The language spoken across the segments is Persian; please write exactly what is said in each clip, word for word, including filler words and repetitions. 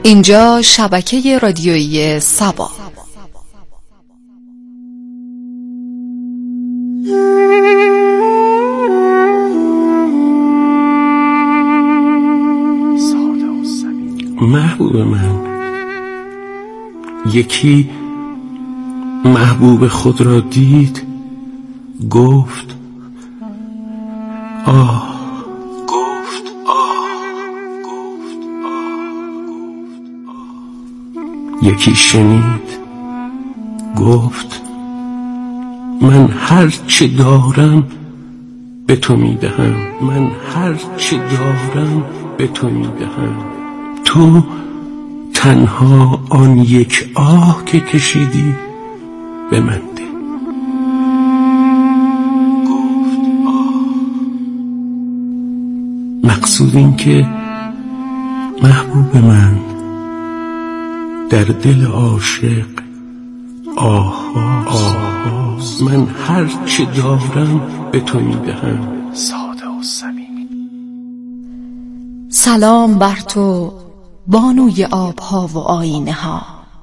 اینجا شبکه رادیویی سبا. محبوب من، یکی محبوب خود را دید، گفت آه، گفت آه، گفت آه. یکی شنید، گفت من هر چه دارم به تو میدهم، من هر چه دارم به تو میدهم. تو تنها آن یک آه که کشیدی به من ده. گفت آه. مقصود این که محبوب من، در دل عاشق آه آه، من هر چه دارم به تو میدهم. ساده و صمیمی. سلام بر تو بانوی آبها و آینه ها،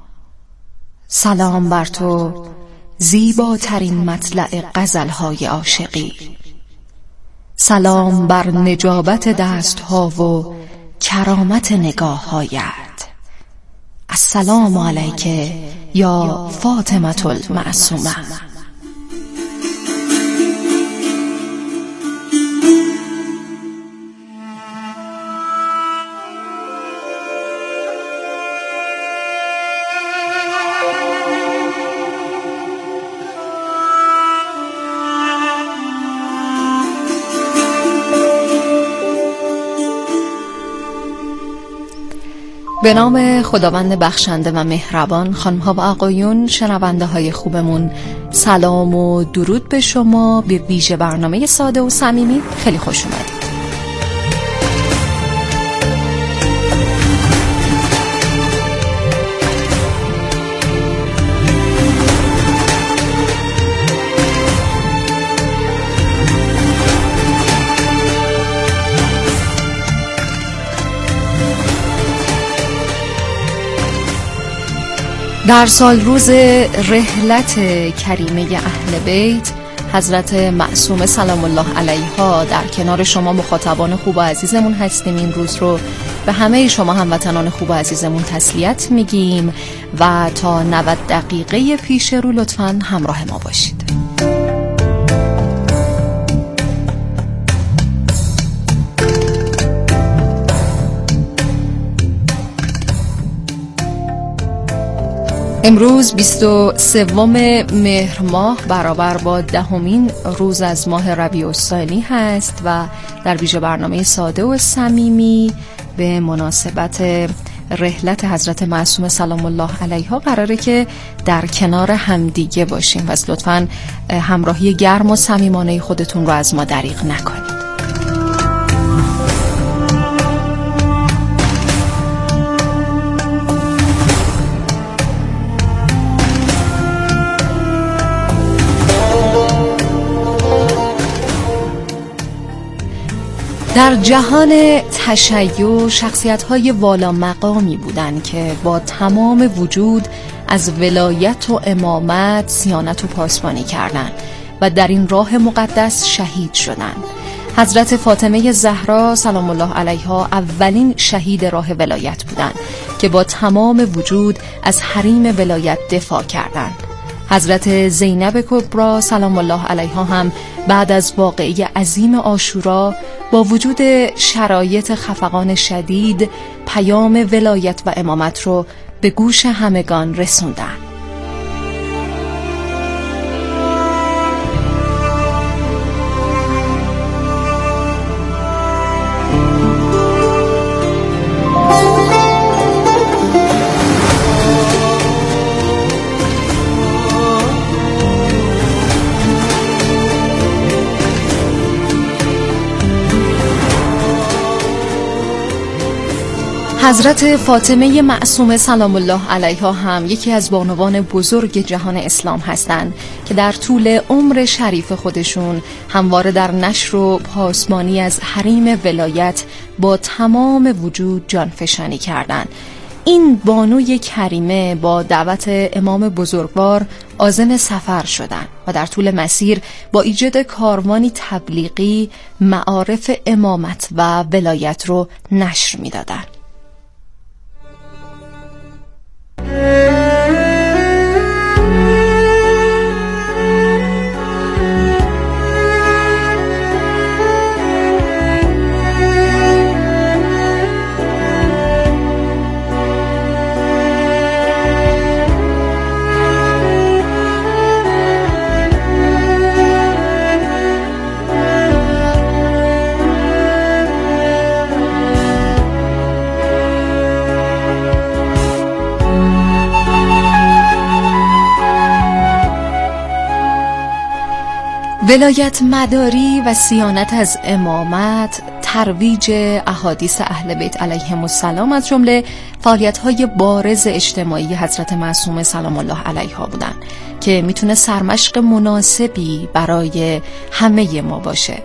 سلام بر تو زیباترین مطلع غزلهای عاشقی، سلام بر نجابت دستها و کرامت نگاههایت. السلام علیک یا فاطمة المعصومه. به نام خداوند بخشنده و مهربان. خانم‌ها و آقایون، شنونده های خوبمون، سلام و درود به شما. به ویژه برنامه ساده و صمیمی خیلی خوش اومدید. در سال روز رحلت کریمه اهل بیت حضرت معصومه سلام الله علیها در کنار شما مخاطبان خوب و عزیزمون هستیم. این روز رو به همه شما هموطنان خوب و عزیزمون تسلیت میگیم و تا نود دقیقه پیش رو لطفاً همراه ما باشید. امروز بیست و سوم مهر ماه برابر با دهمین روز از ماه ربیع الثانی هست و در ویژه برنامه ساده و صمیمی به مناسبت رحلت حضرت معصومه سلام الله علیها قراره که در کنار همدیگه باشیم و از لطفاً همراهی گرم و صمیمانه خودتون رو از ما دریغ نکنید. در جهان تشیع شخصیت‌های والا مقامی بودند که با تمام وجود از ولایت و امامت صیانت و پاسبانی کردند و در این راه مقدس شهید شدند. حضرت فاطمه زهرا سلام الله علیها اولین شهید راه ولایت بودند که با تمام وجود از حریم ولایت دفاع کردند. حضرت زینب کبری سلام الله علیها هم بعد از واقعه عظیم عاشورا با وجود شرایط خفقان شدید پیام ولایت و امامت رو به گوش همگان رسوندن. حضرت فاطمه معصومه سلام الله علیها هم یکی از بانوان بزرگ جهان اسلام هستند که در طول عمر شریف خودشون همواره در نشر و پاسبانی از حریم ولایت با تمام وجود جانفشانی کردند. این بانوی کریمه با دعوت امام بزرگوار عازم سفر شدند و در طول مسیر با ایجاد کاروانی تبلیغی معارف امامت و ولایت رو نشر می‌دادند. ولایت مداری و صیانت از امامت، ترویج احادیث اهل بیت علیهم السلام از جمله فعالیت‌های بارز اجتماعی حضرت معصومه سلام الله علیها بودند که میتونه سرمشق مناسبی برای همه ما باشه.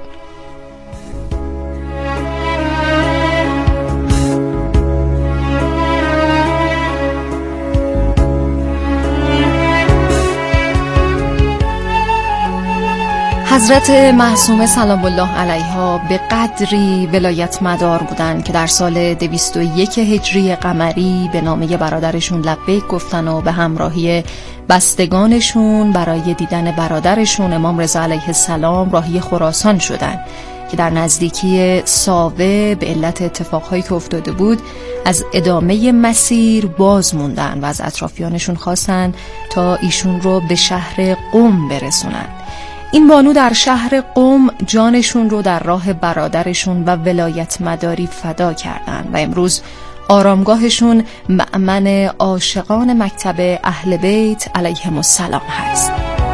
حضرت معصومه سلام الله علیها به قدری ولایت مدار بودند که در سال دویست و یک هجری قمری به نامه برادرشون لبیک گفتن و به همراهی بستگانشون برای دیدن برادرشون امام رضا علیه السلام راهی خراسان شدند که در نزدیکی ساوه به علت اتفاقهایی که افتاده بود از ادامه مسیر باز موندن و از اطرافیانشون خواستن تا ایشون رو به شهر قم برسونن. این بانو در شهر قم جانشون رو در راه برادرشون و ولایت مداری فدا کردند و امروز آرامگاهشون مأمن عاشقان مکتب اهل بیت علیهم السلام هست.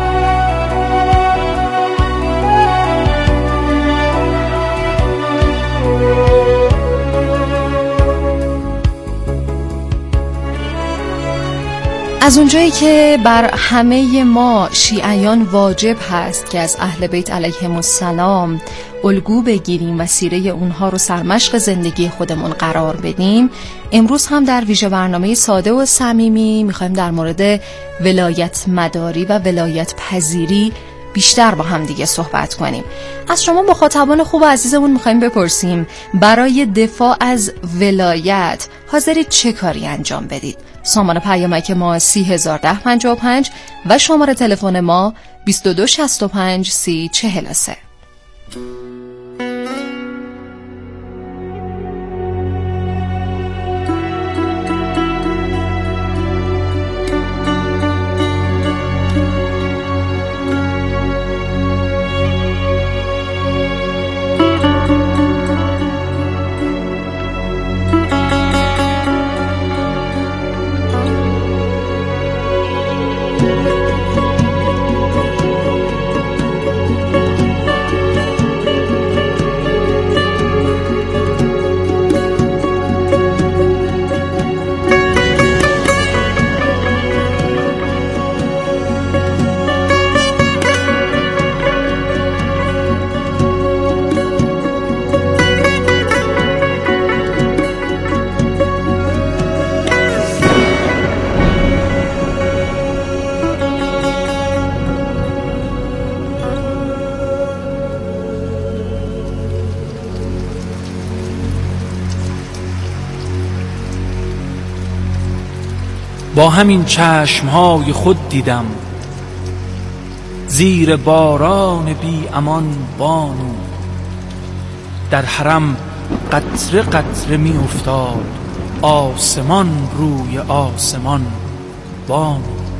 از اونجایی که بر همه ما شیعیان واجب هست که از اهل بیت علیهم السلام الگو بگیریم و سیره اونها رو سرمشق زندگی خودمون قرار بدیم، امروز هم در ویژه برنامه ساده و صمیمی میخوایم در مورد ولایت مداری و ولایت پذیری بیشتر با هم دیگه صحبت کنیم. از شما مخاطبان خوب و عزیزمون میخوایم بپرسیم برای دفاع از ولایت حاضرید چه کاری انجام بدید؟ سامان پیامک ما سی هزار ده پنجاه و پنج و شماره تلفن ما بیست و دو شصت و پنج سی چهل و سه. با همین چشمهای خود دیدم زیر باران بی امان بانو، در حرم قطره قطره می افتاد آسمان روی آسمان بانو.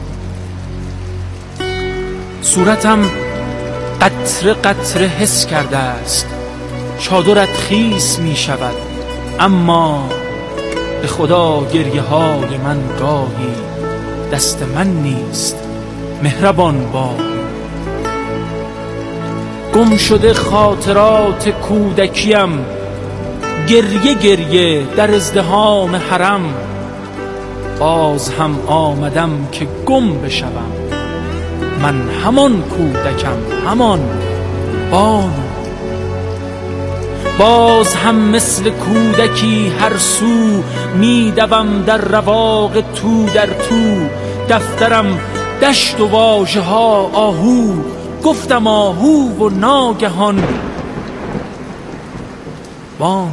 صورتم قطره قطره حس کرده است چادرت خیس می شود، اما به خدا گریه های من گاهی دست من نیست مهربان بانو. گم شده خاطرات کودکیم گریه گریه در ازدحام حرم، باز هم آمدم که گم بشوم من همان کودکم همان بانو. باز هم مثل کودکی هر سو میدوم در رواق تو در تو. دفترم دشت و واژه ها آهو، گفتم آهو و ناگهان بانو.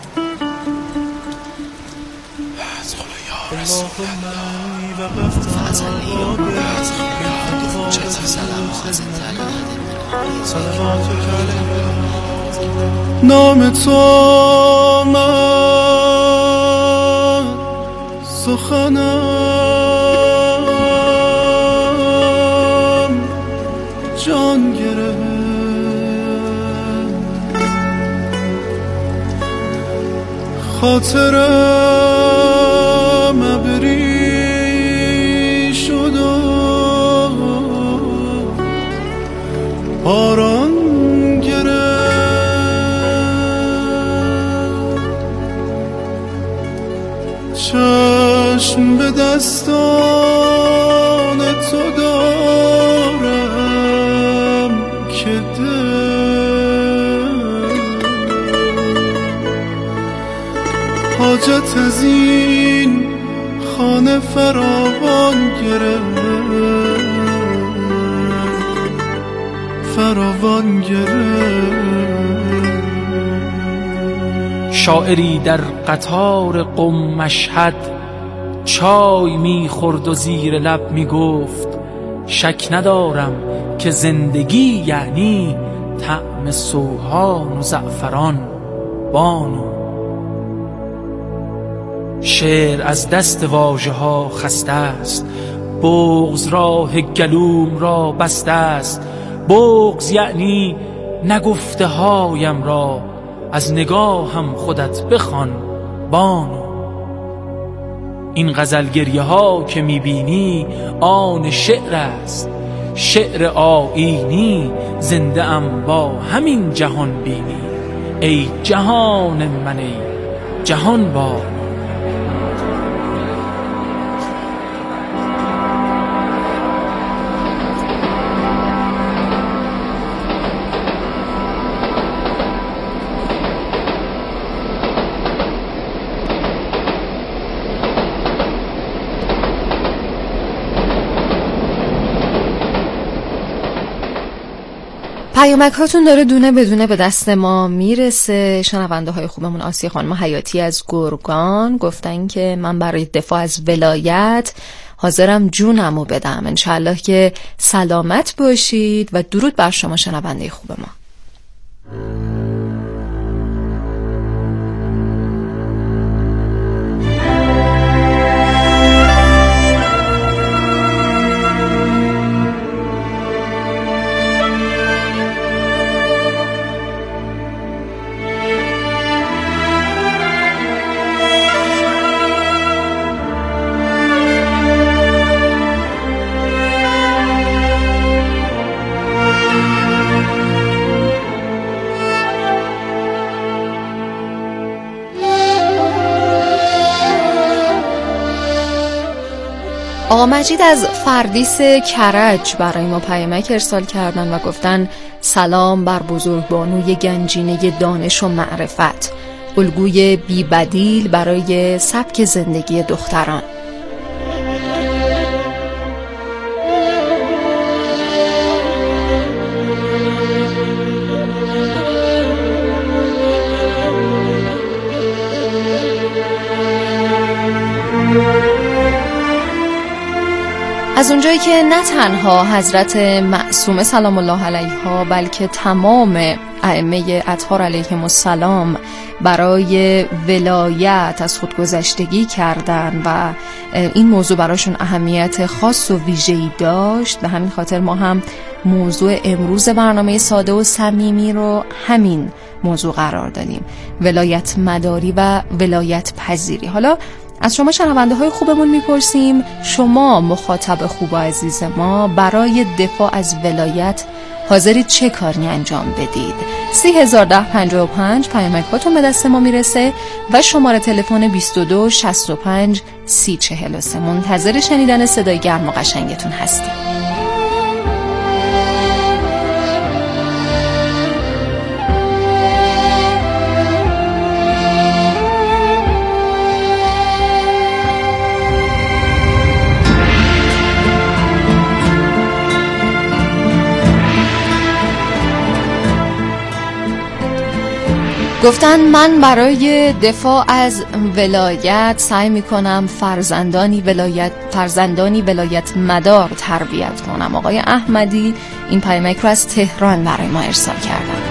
نام تو من سخنم جان گرفت، خاطرم ابری شد و باران چشم به دستان تو دارم که دل حاجت از این خانه فراوان گرفت، فراوان گرفت. شاعری در قطار قم مشهد چای میخورد و زیر لب میگفت شک ندارم که زندگی یعنی طعم سوهان و زعفران بانو. شعر از دست واژه ها خسته است، بغض راه گلوم را بسته است. بغض یعنی نگفته هایم را از نگاهم خودت بخوان بانو. این غزل گریه ها که میبینی آن شعر است، شعر آیینی. زنده ام با همین جهان بینی، ای جهان من ای جهان بانو. پیامک هاتون داره دونه بدونه به دست ما میرسه. شنونده های خوبمون آسیه خانم حیاتی از گرگان گفتن که من برای دفاع از ولایت حاضرم جونمو بدم. انشالله که سلامت باشید و درود بر شما شنونده خوب ما. آقا مجید از فردیس کرج برای ما پیامک ارسال کردن و گفتن سلام بر بزرگبانوی گنجینه دانش و معرفت، الگوی بی بدیل برای سبک زندگی دختران. از اونجایی که نه تنها حضرت معصومه سلام الله علیها بلکه تمام ائمه اطهار علیهم السلام برای ولایت از خودگذشتگی کردن و این موضوع براشون اهمیت خاص و ویژه‌ای داشت، به همین خاطر ما هم موضوع امروز برنامه ساده و صمیمی رو همین موضوع قرار دادیم، ولایت مداری و ولایت پذیری. حالا از شما شنونده های خوبمون میپرسیم شما مخاطب خوب و عزیز ما برای دفاع از ولایت حاضرید چه کاری انجام بدید؟ سی هزار ده پنجاه و پنج پیامکاتون به دست ما میرسه و شماره تلفن بیست و دو شصت و پنج سی چهل و سه. منتظر شنیدن صدای گرم و قشنگتون هستیم. گفتن من برای دفاع از ولایت سعی میکنم فرزندانی ولایت فرزندانی ولایت مدار تربیت کنم. آقای احمدی این پیامک رو از تهران برای ما ارسال کردن.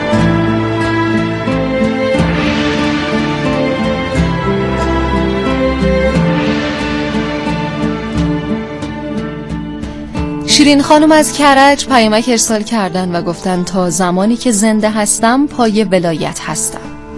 شیرین خانم از کرج پیامک ارسال کردن و گفتن تا زمانی که زنده هستم پای ولایت هستم.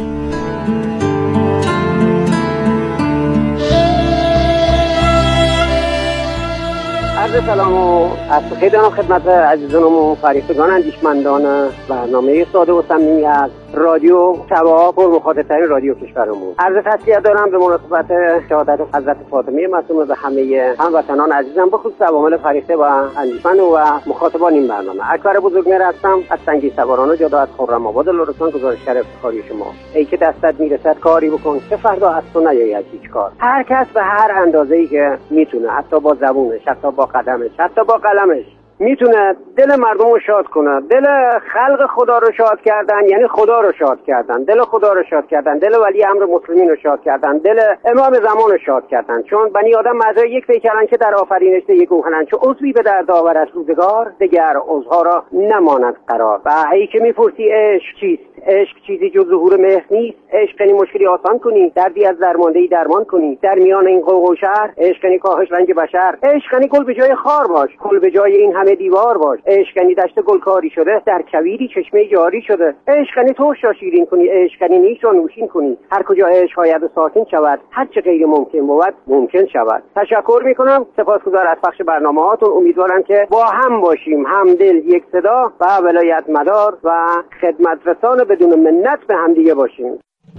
عرض سلام و از بخیر دارم خدمت عزیزان و فریقگان اندیشمندان برنامه ساده و صمیمی از رادیو سبا، پر مخاطب‌ترین رادیو کشورمون. عرض تسلیت دارم به مناسبت شهادت حضرت فاطمه معصومه به همه هموطنان عزیزم، به خصوص عوامل فریقه و اندیشمند و مخاطبان این برنامه. اکبر بزرگمهر هستم از سنگی سواران جاده از خرم‌آباد لرستان. گزارشگر افتخاری شما. ای که دستت میرسد کاری بکن که فردا از تو نیاید هیچ کار. هر کس به هر اندازه‌ای که میتونه، حتی با زبونش، حتی با قدمش، حتی با قلمش، میتونه دل مردم رو شاد کنه. دل خلق خدا رو شاد کردن یعنی خدا رو شاد کردن، دل خدا رو شاد کردن، دل ولی امر مسلمین رو شاد کردن، دل امام زمان رو شاد کردن. چون بنی آدم مزرعه یک پیکرن که در آفرینش یک گوهرند، چون عضوی به درد آورد روزگار، دگر عضوها را نماند قرار. و ای که میپرسی عشق چیست؟ عشق چیزی جز ظهور مهر نیست. عشق یعنی مشکلی آسان کنی، دردی از درماندهی درمان کنی، در میان این قوق و شهر. عشق یعنی کاهش رنج بشر. عشق یعنی گل به جای خار باش، گل به جای این همه دیوار باش. عشق یعنی دشت گلکاری شده در کویری چشمه جاری شده. عشق یعنی ترش را شیرین کنی، عشق یعنی نیش را نوشین کنی. هر کجا عشق آید و ساکن شود، هر چه غیر ممکن بود ممکن شود. تشکر میکنم، سپاسگزار از پخش برنامه‌هاتون. امیدوارم که با هم باشیم، همدل، یک صدا و ولایت مدار و خدمت رسان بدون منت به هم دیگه باشیم.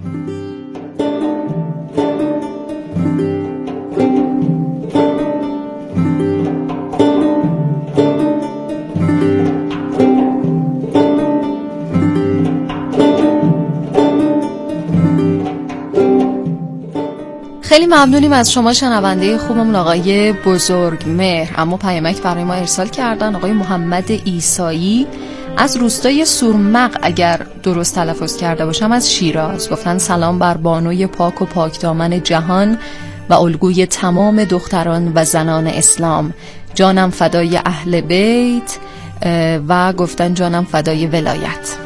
خیلی ممنونیم از شما شنونده خوبمون آقای بزرگمهر. اما پیامک برای ما ارسال کردن آقای محمد عیسایی از روستای سورمق، اگر درست تلفظ کرده باشم، از شیراز. گفتن سلام بر بانوی پاک و پاکدامن جهان و الگوی تمام دختران و زنان اسلام. جانم فدای اهل بیت و گفتن جانم فدای ولایت.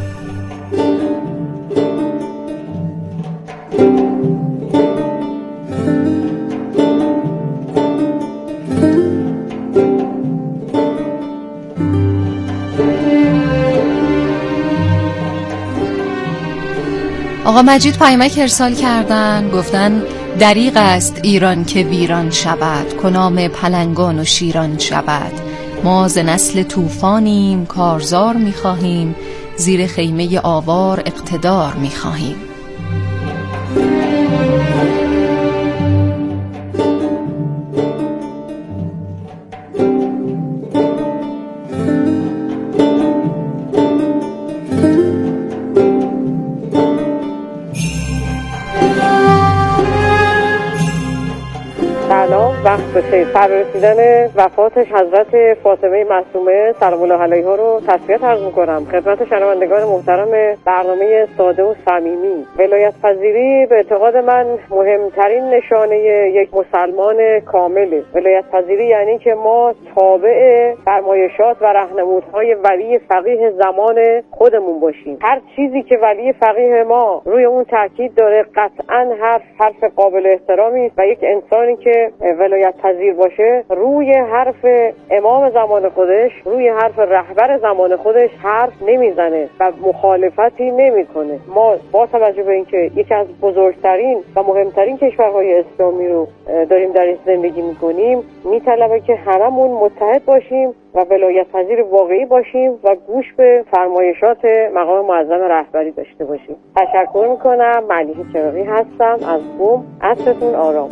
آقا مجید پیامک ارسال کردن، گفتن دریغ است ایران که ویران شود، کنام پلنگان و شیران شود. ما ز نسل طوفانیم کارزار می‌خواهیم، زیر خیمه آوار اقتدار می‌خواهیم. وقت بخیر. فرارسیدن وفاتش حضرت فاطمه معصومه سلام الله علیها رو تسلیت عرض می‌کنم خدمت شنوندگان محترم برنامه ساده و صمیمی. ولایت پذیری به اعتقاد من مهمترین نشانه یک مسلمان کامله. ولایت پذیری یعنی که ما تابع فرمایشات و راهنمودهای ولی فقیه زمان خودمون باشیم. هر چیزی که ولی فقیه ما روی اون تاکید داره قطعاً حرف حرف قابل احترامی و یک انسانی که ولایت پذیر باشه روی حرف امام زمان خودش، روی حرف رهبر زمان خودش حرف نمیزنه و مخالفتی نمیکنه. ما با توجه به اینکه یکی از بزرگترین و مهمترین کشورهای اسلامی رو داریم درش زندگی میکنیم، میطلبه که هممون متحد باشیم و ولایت پذیر واقعی باشیم و گوش به فرمایشات مقام معظم رهبری داشته باشیم. تشکر میکنم. ملیحه چراغی هستم از قم. عصرتون آرام.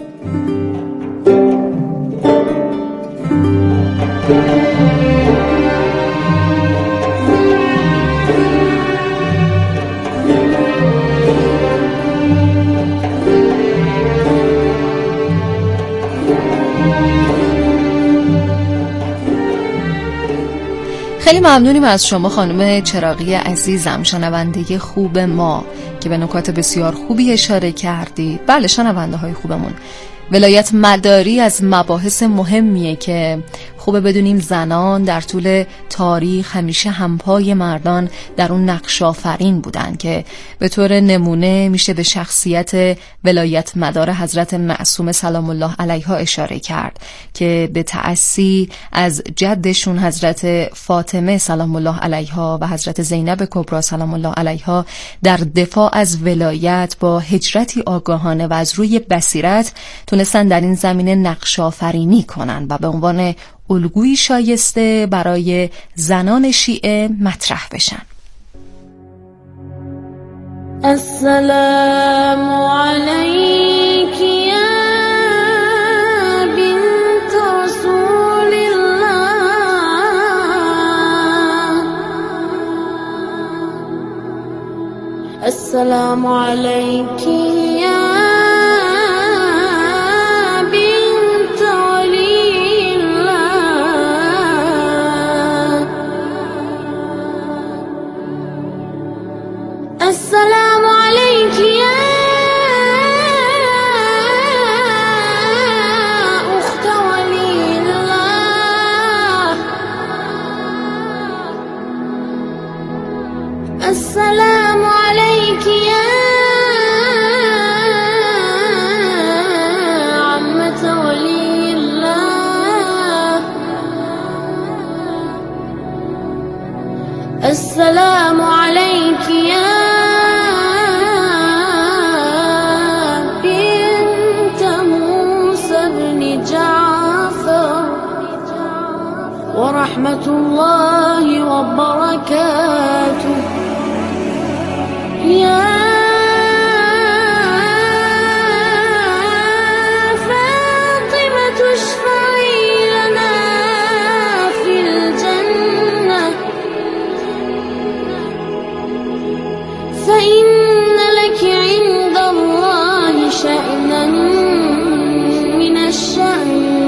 خیلی ممنونیم از شما خانم چراغی عزیزم، شنونده خوب ما که به نکات بسیار خوبی اشاره کردی. بله شنونده های خوبمون، ولایت مداری از مباحث مهمیه که خوبه بدونیم زنان در طول تاریخ همیشه همپای مردان در اون نقش آفرین بودن که به طور نمونه میشه به شخصیت ولایت مدار حضرت معصومه سلام الله علیها اشاره کرد که به تأسی از جدشون حضرت فاطمه سلام الله علیها و حضرت زینب کبری سلام الله علیها در دفاع از ولایت با هجرتی آگاهانه و از روی بصیرت تونستن در این زمینه نقش آفرینی کنن و به عنوان الگویی شایسته برای زنان شیعه مطرح بشن. السلام علیک یا بنت رسول الله، السلام علیک یا السلام عليك يا أخت ولي الله، السلام عليك يا عمة ولي الله، السلام عليك يا ورحمة الله وبركاته يا فاطمة اشفعي لنا في الجنة، فإن لك عند الله شأنا من الشأن.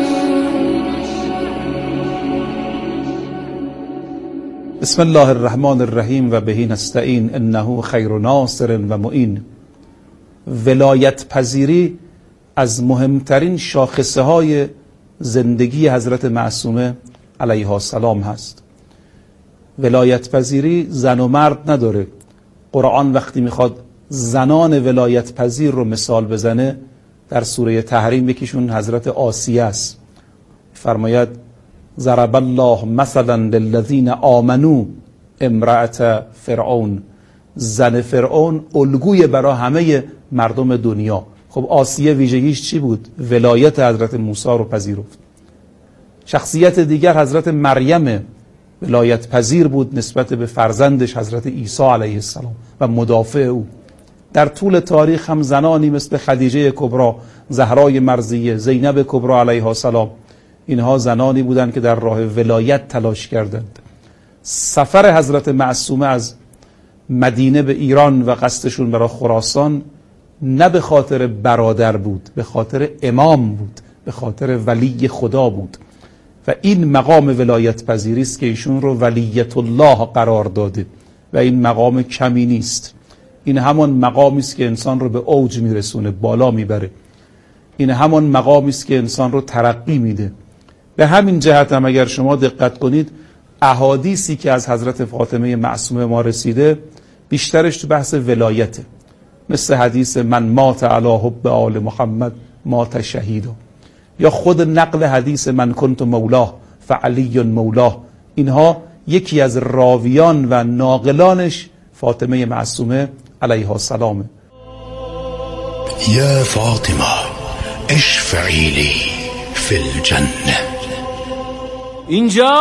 بسم الله الرحمن الرحیم و بهی نستعین انه خیر ناصر و معین. ولایت پذیری از مهمترین شاخصه های زندگی حضرت معصومه علیها السلام هست. ولایت پذیری زن و مرد نداره. قرآن وقتی میخواد زنان ولایت پذیر رو مثال بزنه در سوره تحریم یکیشون حضرت آسیه است. فرماید ضرب الله مثلا للذین آمنوا امرأة فرعون، زن فرعون الگوی برای همه مردم دنیا. خب آسیه ویژگیش چی بود؟ ولایت حضرت موسی رو پذیرفت. شخصیت دیگر حضرت مریم ولایت پذیر بود نسبت به فرزندش حضرت عیسی علیه السلام و مدافع او. در طول تاریخ هم زنانی مثل خدیجه کبری، زهرای مرضیه، زینب کبری علیها السلام، اینها زنانی بودند که در راه ولایت تلاش کردند. سفر حضرت معصومه از مدینه به ایران و قصدشون برای خراسان نه به خاطر برادر بود، به خاطر امام بود، به خاطر ولی خدا بود و این مقام ولایت پذیری است که ایشون رو ولیت الله قرار داده و این مقام کمی نیست. این همان مقامی است که انسان رو به اوج میرسونه، بالا میبره. این همان مقامی است که انسان رو ترقی میده. به همین جهت هم اگر شما دقت کنید احادیثی که از حضرت فاطمه معصومه ما رسیده بیشترش تو بحث ولایته، مثل حدیث من مات علی حب آل محمد مات شهیدا، یا خود نقل حدیث من کنت مولاه فعلی مولاه. اینها یکی از راویان و ناقلانش فاطمه معصومه علیها السلام. یا فاطمه اشفعی لی فی الجنه. اینجا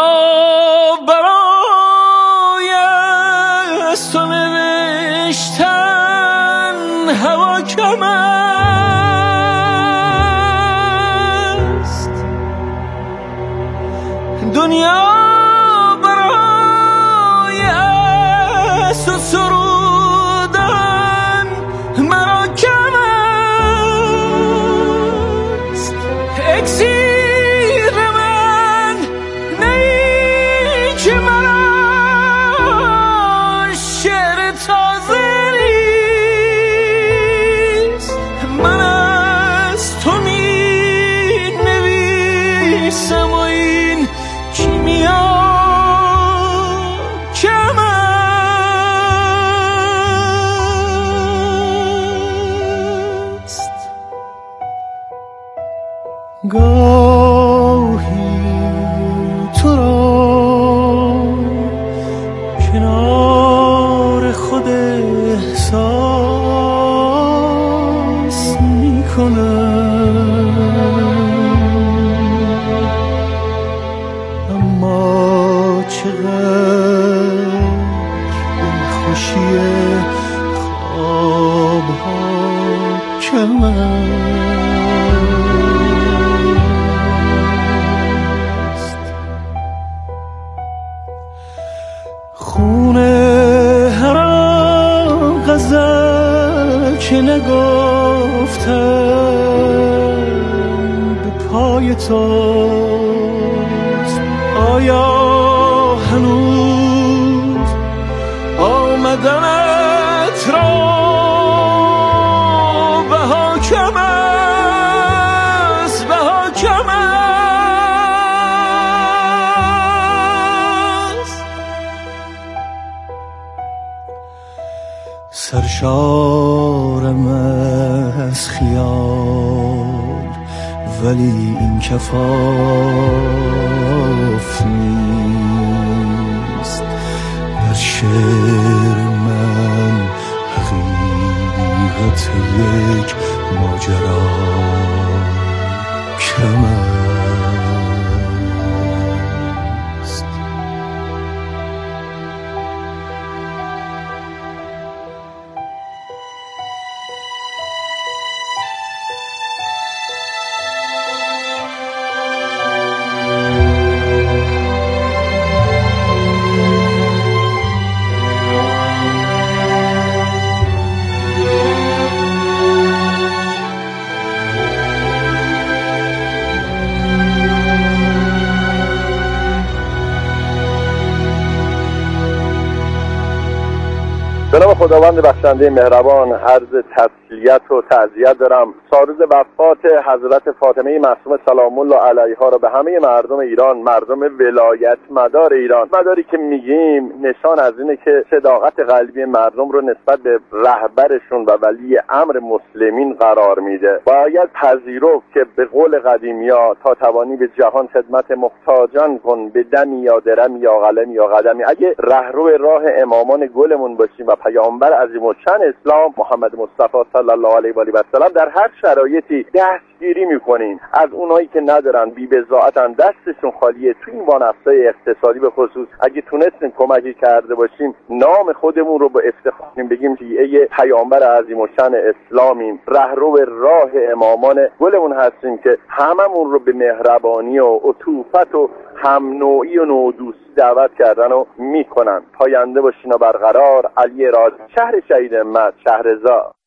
برای از تو نوشتن هوا کم است، دنیا برای از تو سرودن مرا کم است. اکسیر من قدر این خوشی خواب ها کم است. خونه هر غزل که نگفتم به پای توست، آیا هنوز آمدنت را بها کم است، بها کم است. سرشارم از خیال ولی این کفاف نیست. در شعر من حقیقت یک ماجرا کم است. به نام خداوند بخشنده مهربان عرض تسلیت و تعزیت دارم. سالروز وفات حضرت فاطمه معصومه سلام الله علیها را به همه مردم ایران، مردم ولایت مدار ایران، مداری که میگیم نشان از اینه که صداقت قلبی مردم رو نسبت به رهبرشون و ولی امر مسلمین قرار میده. باید پذیرفت که به قول قدیمیا تا توانی به جهان خدمت محتاجان کن، به دمی یا درمی یا قلمی یا قدمی. اگه رهرو راه امامان گلمون باشیم و پیامبر عظیم‌الشأن اسلام محمد مصطفی صلی الله علیه و آله و سلم در هر شرایطی دستگیری میکنین از اونایی که ندارن، بی‌بضاعتن، دستشون خالیه، تو این وانفسای اقتصادی به خصوص اگه تونستیم کمکی کرده باشیم، نام خودمون رو با افتخار بگیم شیعه پیامبر عظیم‌الشأن اسلامیم، رهرو راه امامان گلمون هستیم که هممون رو به مهربانی و عطوفت و هم نوعی و نودوست دعوت کردن و میکنن. پاینده باشین و برقرار. علی راد، شهر شهید امت، شهرزاد.